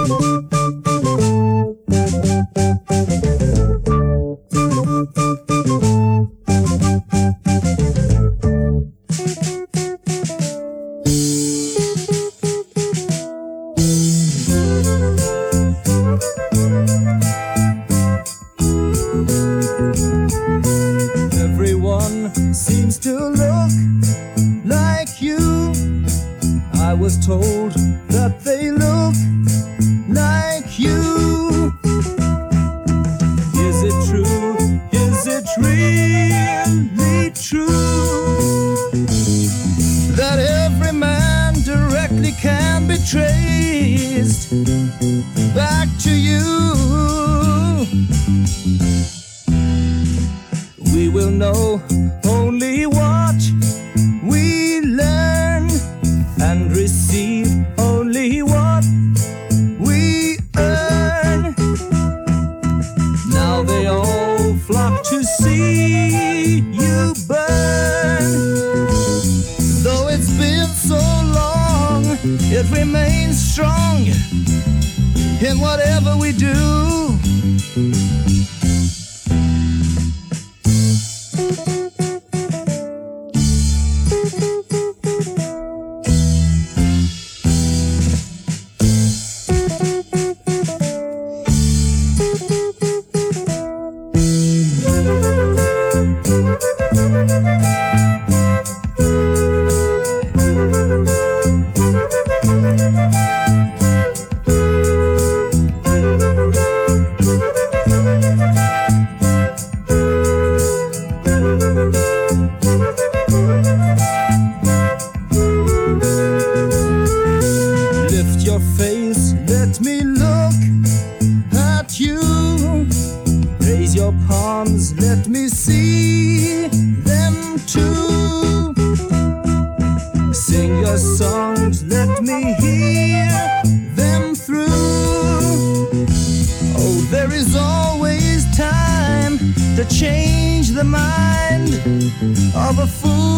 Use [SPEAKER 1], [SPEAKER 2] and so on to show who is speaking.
[SPEAKER 1] Everyone seems to look like you. I was told that they look like you. Is it true? Is it really true that every man directly can be traced back to you? We will know only what we learn and receive only what we earn. Now they all flock to see you burn. Though it's been so long, it remains strong in whatever we do. Lift your face, let me look at you. Raise your palms, let me see them too. Sing your songs, let me hear them through. Oh, there is always time to change the mind of a fool.